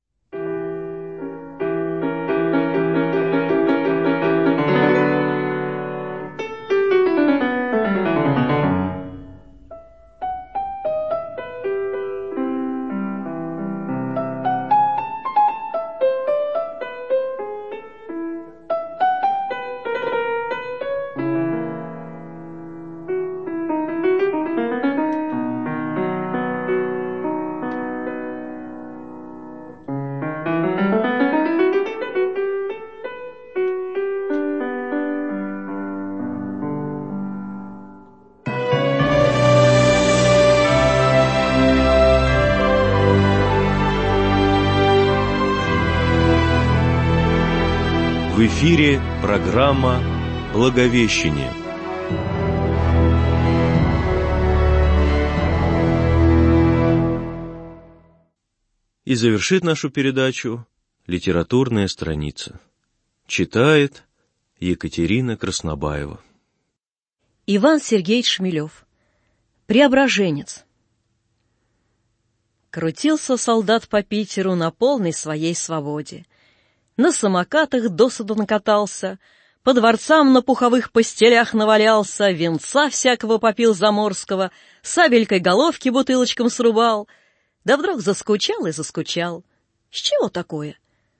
В эфире программа «Благовещение». И завершит нашу передачу литературная страница. Читает Екатерина Краснобаева. Иван Сергеевич Шмелев. Преображенец. Крутился солдат по Питеру на полной своей свободе. на самокатах досыта накатался, по дворцам на пуховых постелях навалялся, венца всякого попил заморского, сабелькой головки бутылочком срубал. Да вдруг заскучал и заскучал. С чего такое?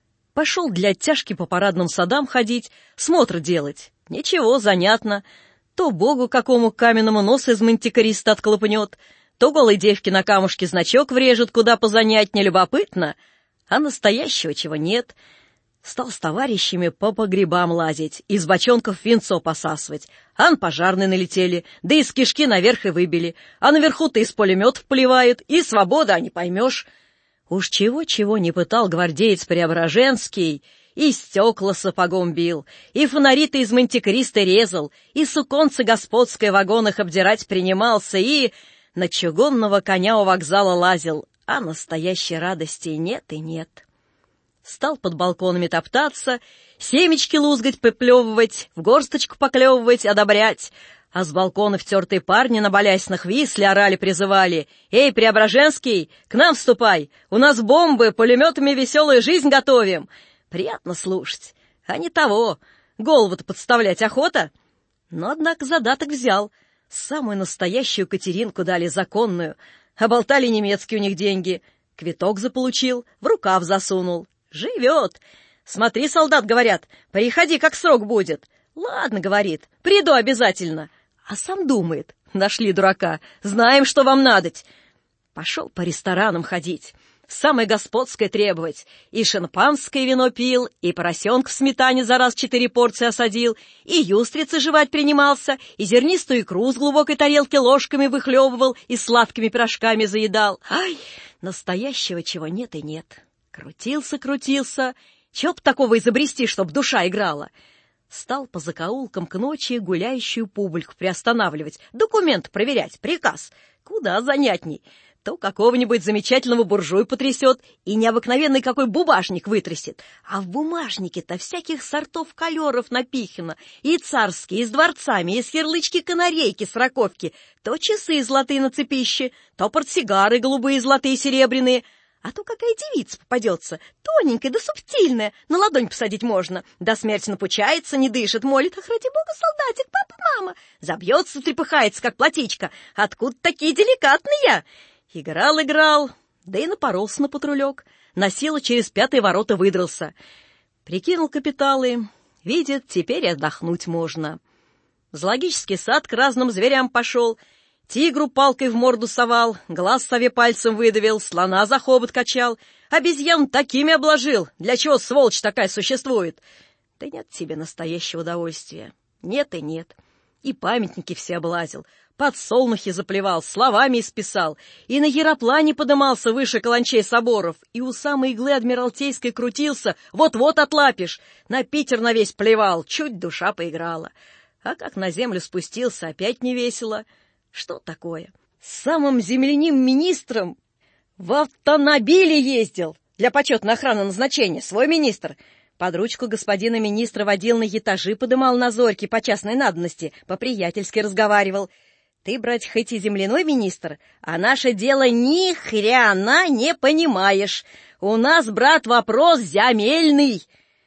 Пошел для оттяжки по парадным садам ходить, смотр делать. Ничего, занятно. То богу какому каменному нос из мантикориста отклопнет, то голой девке на камушке значок врежет, куда позанятнее, любопытно. А настоящего чего нет. Стал с товарищами по погребам лазить, из бочонков винцо посасывать. Ан пожарные налетели, да из кишки наверх и выбили. А наверху-то из пулеметов поливают, и свобода, а не поймешь. Уж чего-чего не пытал гвардеец Преображенский, и стекла сапогом бил, и фонари-то из мантикориста резал, и суконцы господской в вагонах обдирать принимался, и на чугунного коня у вокзала лазил, а настоящей радости нет и нет. Стал под балконами топтаться, семечки лузгать, поплевывать, в горсточку поклевывать, одобрять. А с балкона втертые парни на балясинах висли, орали, призывали: «Эй, Преображенский, к нам вступай! У нас бомбы, пулеметами веселую жизнь готовим!» Приятно слушать, а не того, голову-то подставлять охота. Но, однако, задаток взял. Самую настоящую Катеринку дали, законную. Оболтали немецкие у них деньги. Квиток заполучил, в рукав засунул. Живет. Смотри, солдат, говорят, приходи, как срок будет. Ладно, говорит, приду обязательно. А сам думает: нашли дурака, знаем, что вам надоть. Пошел по ресторанам ходить, самое господское требовать. И шампанское вино пил, и поросенка в сметане за раз четыре порции осадил, и юстрицы жевать принимался, и зернистую икру с глубокой тарелки ложками выхлебывал и сладкими пирожками заедал. Ай, настоящего чего нет и нет. Крутился, крутился, чё б такого изобрести, чтоб душа играла. Стал по закоулкам к ночи гуляющую публику приостанавливать, документ проверять, приказ. Куда занятней. То какого-нибудь замечательного буржуя потрясет и необыкновенный какой бумажник вытрясет. А в бумажнике-то всяких сортов колеров напихано, и царские, и с дворцами, и с ярлычки-канарейки с раковки, то часы золотые на цепище, то портсигары голубые, золотые, серебряные. А то какая девица попадется, тоненькая да субтильная, на ладонь посадить можно, до смерти напучается, не дышит, молит: «Ах, ради бога, солдатик, папа, мама!» Забьется, трепыхается, как платичка. Откуда такие деликатные? Играл, играл, да и напоролся на патрулек. Насилу через пятые ворота выдрался. Прикинул капиталы, видит, теперь отдохнуть можно. В зоологический сад к разным зверям пошел, тигру палкой в морду совал, глаз сове пальцем выдавил, слона за хобот качал, обезьян такими обложил. Для чего, сволочь такая, существует? Да нет тебе настоящего удовольствия. Нет и нет. И памятники все облазил, подсолнухи заплевал, словами исписал, и на яроплане подымался выше каланчей соборов, и у самой иглы Адмиралтейской крутился, вот-вот отлапишь. На Питер на весь плевал, чуть душа поиграла. А как на землю спустился, опять невесело. Что такое? С самым земляным министром в автомобиле ездил для почетной охраны назначения, свой министр. Под ручку господина министра водил, на этажи подымал на зорьки по частной надобности, по-приятельски разговаривал. Ты, брать, хоть и земляной министр, а наше дело ни хрена не понимаешь. У нас, брат, вопрос земельный.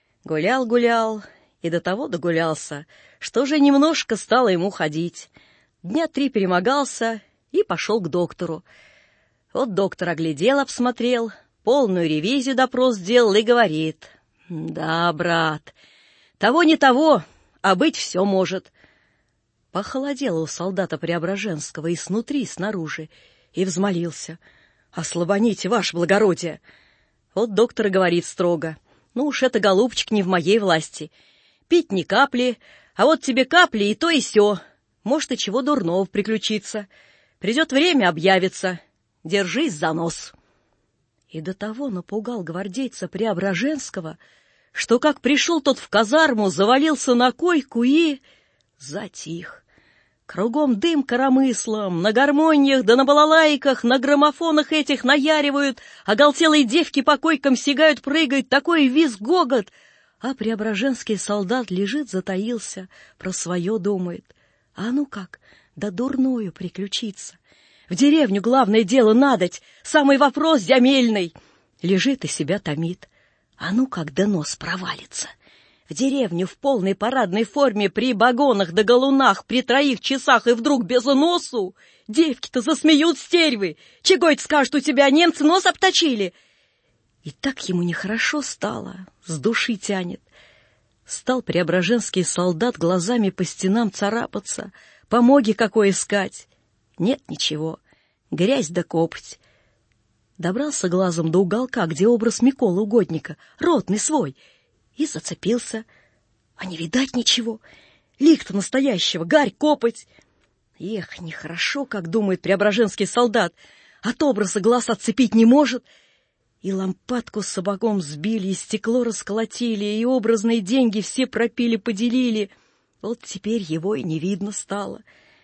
Гулял-гулял и до того догулялся, что же немножко стало ему ходить. Дня три перемогался и пошел к доктору. Вот доктор оглядел, обсмотрел, полную ревизию допрос сделал и говорит: «Да, брат, того не того, а быть все может». Похолодело у солдата Преображенского и снутри, и снаружи, и взмолился: «Ослабоните, ваше благородие». Вот доктор говорит строго: «Ну уж это, голубчик, не в моей власти. Пить ни капли, а вот тебе капли и то и сё. Может, и чего дурного приключиться. Придет время, объявится. Держись за нос». И до того напугал гвардейца Преображенского, что как пришел тот в казарму, завалился на койку и затих. Кругом дым коромыслом, на гармониях да на балалайках, на граммофонах этих наяривают, оголтелые девки по койкам сигают, прыгают, такой визг-гогот. А Преображенский солдат лежит, затаился, про свое думает. А ну как, да дурною приключиться. В деревню главное дело надоть, самый вопрос земельный. Лежит и себя томит. А ну как донос провалится. В деревню в полной парадной форме, при багонах да галунах, при троих часах, и вдруг без носу. Девки-то засмеют стервы. Чего это скажут, у тебя немцы нос обточили? И так ему нехорошо стало, с души тянет. Стал преображенский солдат глазами по стенам царапаться, помоги какой искать. Нет ничего, грязь да копоть. Добрался глазом до уголка, где образ Миколы Угодника, ротный свой, и зацепился. А не видать ничего, лик-то настоящего, гарь, копоть. Эх, нехорошо, как думает преображенский солдат, от образа глаз отцепить не может. И лампадку с собаком сбили, и стекло расколотили, и образные деньги все пропили, поделили. Вот теперь его и не видно стало.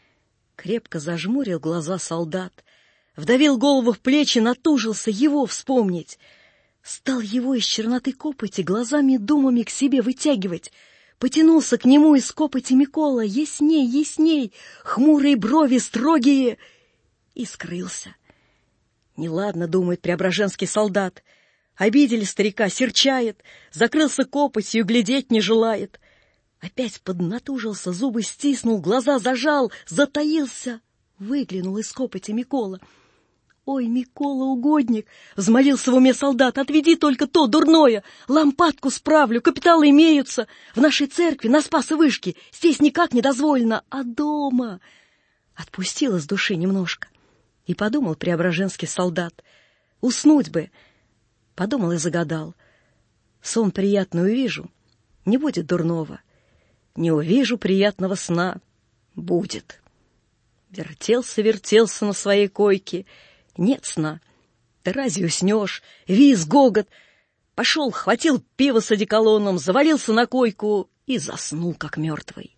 Крепко зажмурил глаза солдат, вдавил голову в плечи, натужился его вспомнить. Стал его из черноты копоти глазами думами к себе вытягивать. Потянулся к нему из копоти Микола, ясней, ясней, хмурые брови строгие, и скрылся. Неладно, думает преображенский солдат. Обидели старика, серчает, закрылся копотью, глядеть не желает. Опять поднатужился, зубы стиснул, глаза зажал, затаился. Выглянул из копоти Микола. «Ой, Микола Угодник!» — взмолился в уме солдат. «Отведи только то дурное! Лампадку справлю, капиталы имеются. В нашей церкви, на Спас и Вышке, здесь никак не дозволено, а дома...» Отпустил из души немножко. И подумал преображенский солдат. Уснуть бы. Подумал и загадал. Сон приятный увижу, не будет дурного. Не увижу приятного сна, будет. Вертелся, вертелся на своей койке. Нет сна. Да разве уснешь? Виз, гогот. Пошел, хватил пиво с одеколоном, завалился на койку и заснул, как мертвый.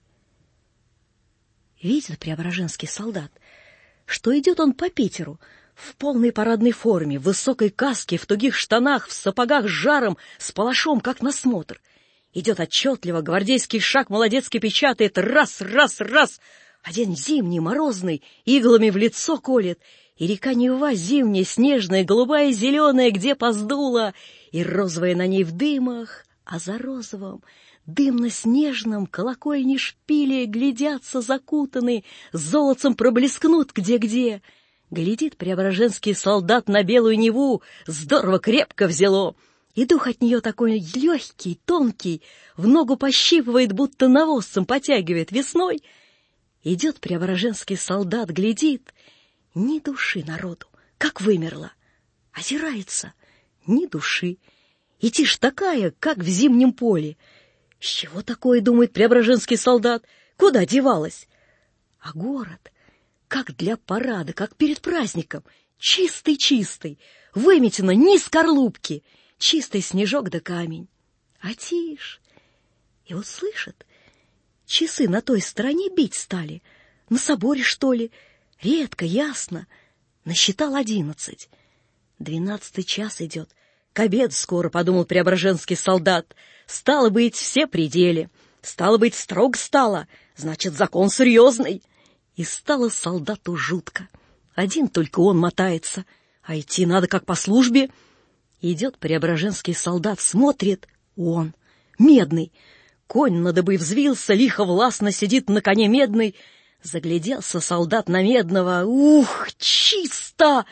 Видит преображенский солдат, что идет он по Питеру в полной парадной форме, в высокой каске, в тугих штанах, в сапогах с жаром, с палашом, как на смотр. Идет отчетливо, гвардейский шаг молодецкий печатает, раз, раз, раз. А день зимний, морозный, иглами в лицо колет, и река Нева зимняя, снежная, голубая, зеленая, где поздула, и розовая на ней в дымах, а за розовым дымно-снежным колокольни шпили глядятся закутаны, золотцем проблескнут где-где. Глядит преображенский солдат на белую Неву, здорово крепко взяло, и дух от нее такой легкий, тонкий, в ногу пощипывает, будто навозцем потягивает весной. Идет преображенский солдат, глядит, ни души народу, как вымерла. Озирается, ни души, и тишь такая, как в зимнем поле. С чего такое, думает преображенский солдат, куда девалась? А город, как для парада, как перед праздником, чистый-чистый, выметено ни скорлупки, чистый снежок да камень. А тишь, и вот слышит, часы на той стороне бить стали, на соборе, что ли, редко, ясно, насчитал одиннадцать. Двенадцатый час идет, к обеду скоро, подумал преображенский солдат. Стало быть, все пределы. Стало быть, строго стало. Значит, закон серьезный. И стало солдату жутко. Один только он мотается, а идти надо как по службе. Идет преображенский солдат, смотрит, он, медный. Конь на дыбы взвился, лихо властно сидит на коне медный. Загляделся солдат на медного. Ух, чисто!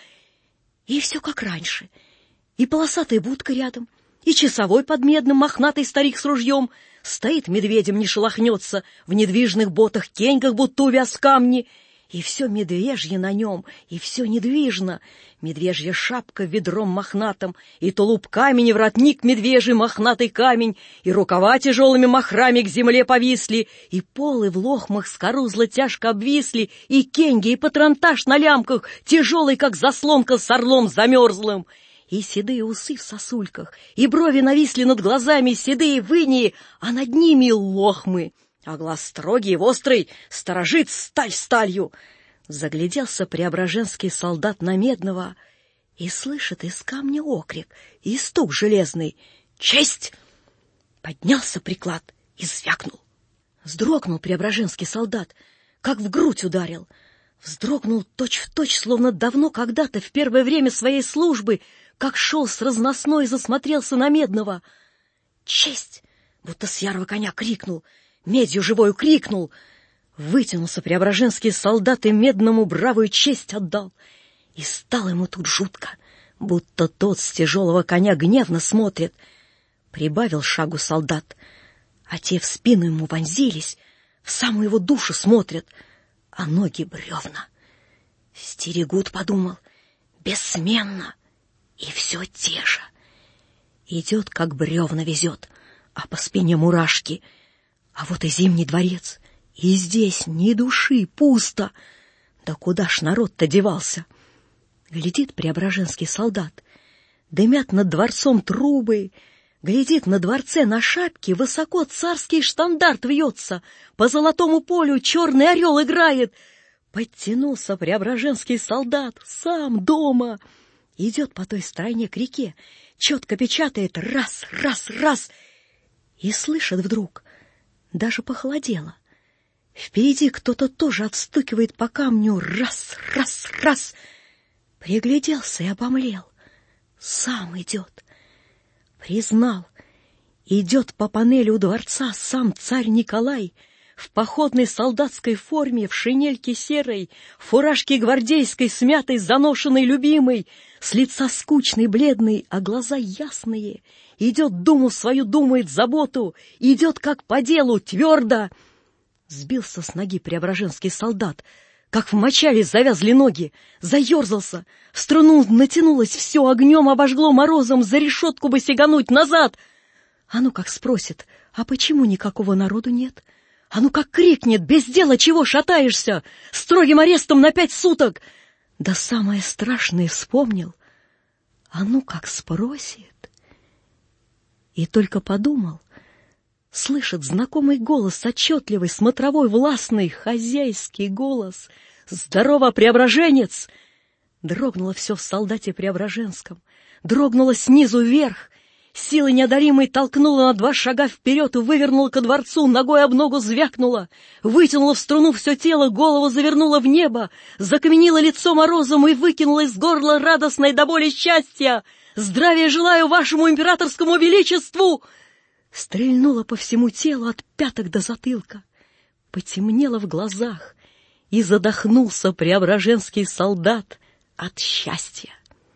И все как раньше. И полосатая будка рядом, и часовой под медным, мохнатый старик с ружьем. Стоит медведем, не шелохнется, в недвижных ботах, кеньках, будто увяз камни. И все медвежье на нем, и все недвижно. Медвежья шапка ведром мохнатым, и тулуп камень, и воротник медвежий мохнатый камень, и рукава тяжелыми махрами к земле повисли, и полы в лохмах скорузло тяжко обвисли, и кенги, и патронтаж на лямках, тяжелый, как заслонка с орлом замерзлым. И седые усы в сосульках, и брови нависли над глазами, седые вынии, а над ними лохмы. А глаз строгий и острый, сторожит сталь сталью. Загляделся преображенский солдат на медного и слышит из камня окрик, и стук железный. «Честь!» Поднялся приклад и звякнул. Вздрогнул преображенский солдат, как в грудь ударил. Вздрогнул точь-в-точь, словно давно когда-то, в первое время своей службы, как шел с разносной, засмотрелся на Медного. «Честь!» — будто с ярого коня крикнул, медью живою крикнул. Вытянулся преображенский солдат и Медному бравую честь отдал. И стало ему тут жутко, будто тот с тяжелого коня гневно смотрит. Прибавил шагу солдат, а те в спину ему вонзились, в самую его душу смотрят, а ноги бревна. Стерегут, подумал, бессменно, и все те же. Идет, как бревна везет, а по спине мурашки. А вот и Зимний дворец, и здесь ни души, пусто. Да куда ж народ-то девался? Глядит преображенский солдат, дымят над дворцом трубы, глядит на дворце на шапке, высоко царский штандарт вьется, по золотому полю черный орел играет. Подтянулся преображенский солдат, сам дома. Идет по той стороне к реке, четко печатает раз, раз, раз. И слышит вдруг, даже похолодело. Впереди кто-то тоже отстукивает по камню раз, раз, раз. Пригляделся и обомлел. Сам идет. Признал, идет по панели у дворца сам царь Николай в походной солдатской форме, в шинельке серой, в фуражке гвардейской, смятой, заношенной, любимой, с лица скучный, бледный, а глаза ясные. Идет, думу свою думает, заботу, идет как по делу, твердо. Сбился с ноги преображенский солдат, как в мочале завязли ноги, заерзался, в струну натянулось все, огнем обожгло, морозом, за решетку бы сигануть назад. А ну как спросит, а почему никакого народу нет? А ну как крикнет, без дела чего шатаешься, строгим арестом на пять суток. Да самое страшное вспомнил. А ну как спросит. И только подумал, слышит знакомый голос, отчетливый, смотровой, властный, хозяйский голос. «Здорово, преображенец!» Дрогнуло все в солдате преображенском, дрогнуло снизу вверх, силой неодолимой толкнула на два шага вперед и вывернула ко дворцу, ногой об ногу звякнула, вытянула в струну все тело, голову завернула в небо, закаменила лицо морозом и выкинула из горла радостной до боли счастья. «Здравия желаю вашему императорскому величеству!» Стрельнула по всему телу от пяток до затылка, потемнело в глазах, и задохнулся преображенский солдат от счастья.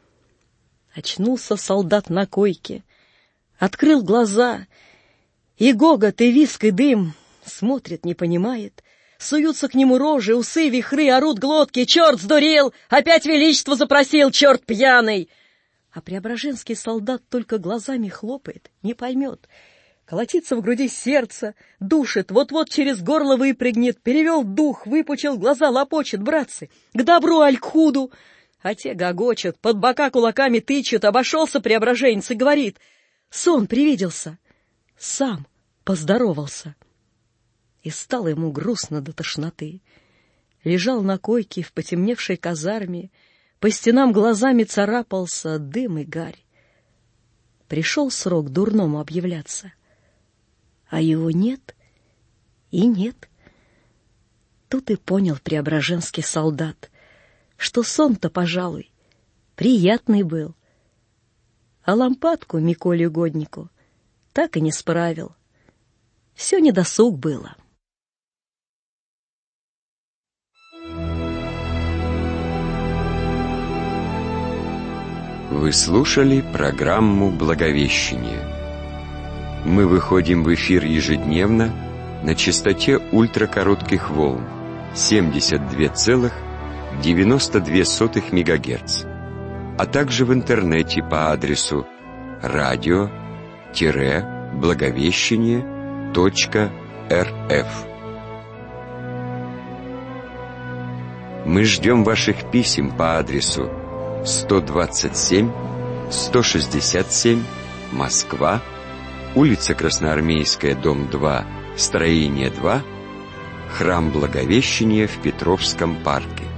Очнулся солдат на койке, открыл глаза, и гогот, и виск, и дым, смотрит, не понимает, суются к нему рожи, усы, вихры, орут глотки. «Черт сдурел! Опять величество запросил, черт пьяный!» А преображенский солдат только глазами хлопает, не поймет. Колотится в груди сердце, душит, вот-вот через горло выпрыгнет, перевел дух, выпучил глаза, лопочет: «Братцы, к добру аль к худу!» А те гогочат, под бока кулаками тычут, обошелся преображенец и говорит: «Сон привиделся!» Сам поздоровался. И стало ему грустно до тошноты. Лежал на койке в потемневшей казарме, по стенам глазами царапался дым и гарь. Пришел срок дурному объявляться, а его нет и нет. Тут и понял преображенский солдат, что сон-то, пожалуй, приятный был, а лампадку Миколе Угоднику так и не справил. Все недосуг было. Вы слушали программу «Благовещение». Мы выходим в эфир ежедневно на частоте ультракоротких волн семьдесят два целых девяносто две сотых мегагерц, а также в интернете по адресу радио-благовещение точка рф. Мы ждем ваших писем по адресу сто двадцать семь сто шестьдесят семь, Москва, улица Красноармейская, дом два, строение два, храм Благовещения в Петровском парке.